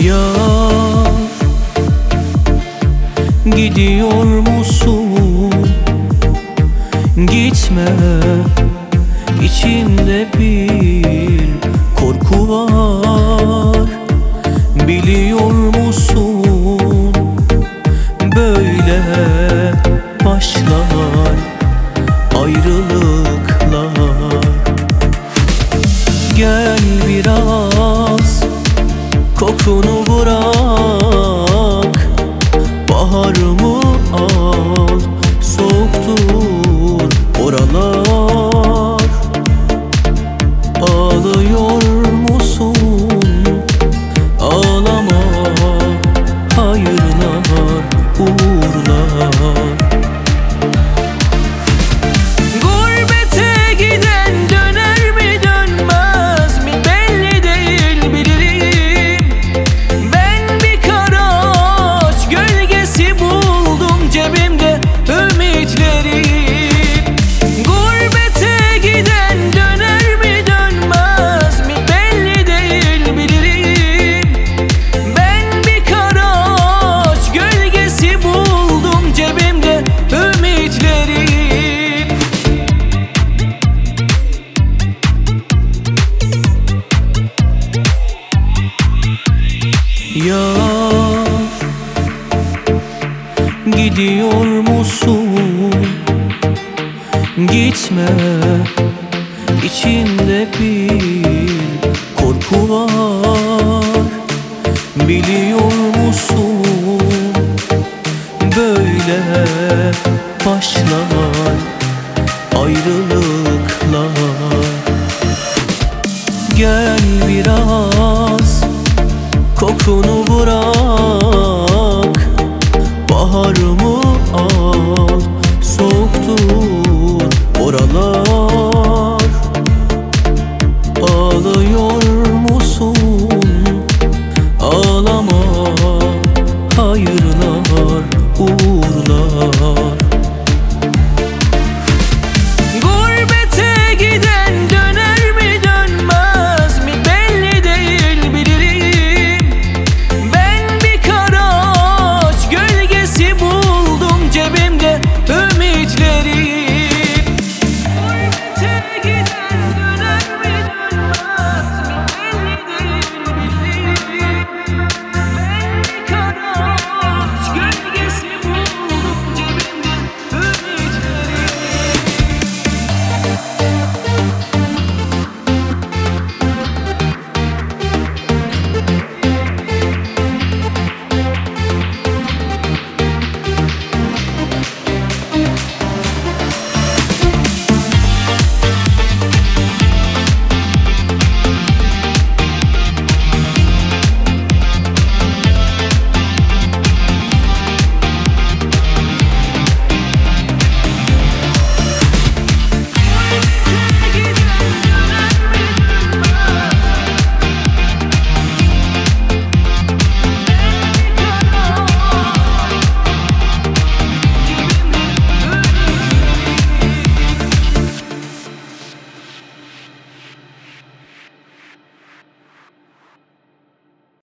Yar, gidiyor musun? Gitme, içimde bir korku var. Biliyor musun? Böyle başlar ayrılıklar. Gel biraz kokunu bırak, baharımı al, soğuktur oralar. Ağlıyor musun? Ağlama, hayırlar, uğurlar. Gurbete giden döner mi dönmez mi belli değil, bilirim. Ben bir kara ağaç gölgesi buldum cebimde ümitlerim. Gurbete giden döner mi dönmez mi belli değil, bilirim. Ben bir kara ağaç gölgesi buldum cebimde ümitlerim. Yar, gidiyor musun? Gitme, içimde bir korku var. Biliyor musun? Böyle